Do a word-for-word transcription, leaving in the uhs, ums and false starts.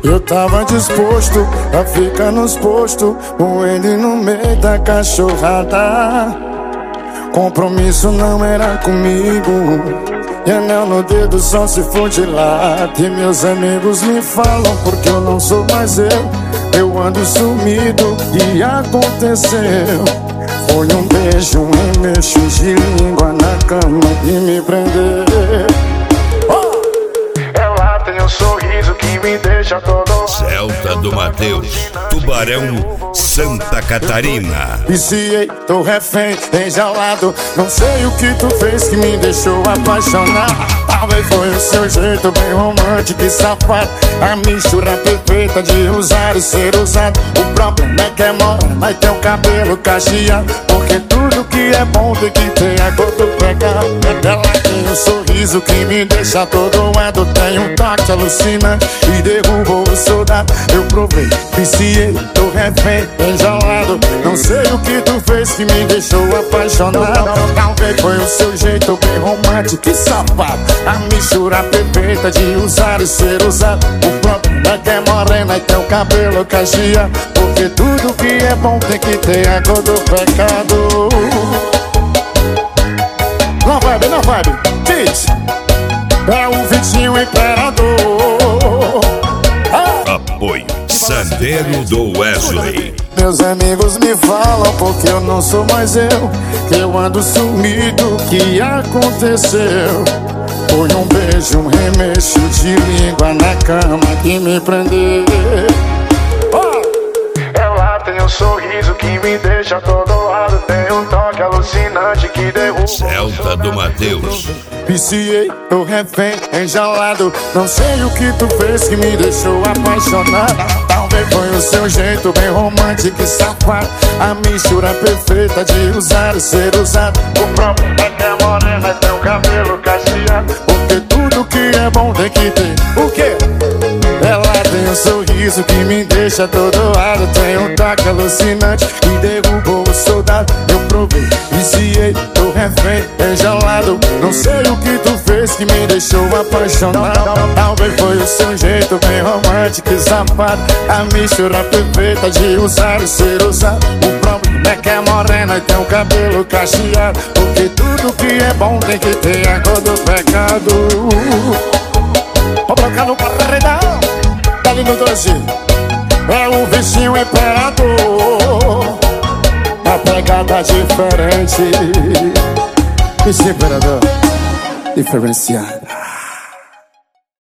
Eu tava disposto a ficar nos postos com ele no meio da cachorrada. Compromisso não era comigo, e anel no dedo só se for de lado. E meus amigos me falam porque eu não sou mais eu. Eu ando sumido e aconteceu. Foi um beijo, um remexo de língua na cama e me prendeu. Ela tem um sorriso que me deixa todo. Celta do Mateus, Tubarão, Santa Catarina. Viciei, tô refém, enjaulado. Não sei o que tu fez que me deixou apaixonado. Talvez foi o seu jeito bem romântico e safado, a mistura perfeita de usar e ser usado. O problema é que é morena, mas tem o cabelo cacheado. Porque tudo que é bom tem que ter a cor do pecado. Ela tem um sorriso que me deixa todo doado. Tem um toque alucinante e derrubou o soldado. Eu provei, viciei, tô refém, enjaulado. Não sei o que tu fez que me deixou apaixonado. Talvez foi o seu jeito bem romântico e safado, a mistura perfeita de usar e ser usado. O problema é que é morena e tem o cabelo cacheado. Porque tudo que é bom tem que ter a cor do pecado. Não vibe, não vibe, diz. É o Vitinho Imperador. ah. Apoio Sandeiro do Wesley. Meus amigos me falam porque eu não sou mais eu, que eu ando sumido, que aconteceu. Foi um beijo, um remexo de língua na cama que me prendeu. Oh! Ela tem um sorriso que me deixa todo lado. Tem um toque alucinante que derruba. Celta do Mateus. Viciei, tô refém, enjaulado. Não sei o que tu fez que me deixou apaixonado. Talvez foi o seu jeito bem romântico e safado, a mistura perfeita de usar e ser usado. O problema é que é morena e tem o cabelo cacheado. Porque tudo que é bom tem que ter o quê? Ela tem um sorriso que me deixa todo doado. Tem um toque alucinante e derrubou o soldado. Eu provei, viciei, tô refém, enjaulado. Não sei o que tu fez que me deixou apaixonado. Talvez foi o seu jeito bem romântico e safado, a mistura perfeita de usar e ser usado. O problema é que é morena e tem o cabelo cacheado. Porque tudo que é bom tem que ter a cor do pecado. Vou colocar no paredão, tá ali no doze. É o Vicinho Imperador, a pegada diferente. Vicinho Imperador, diferenciada.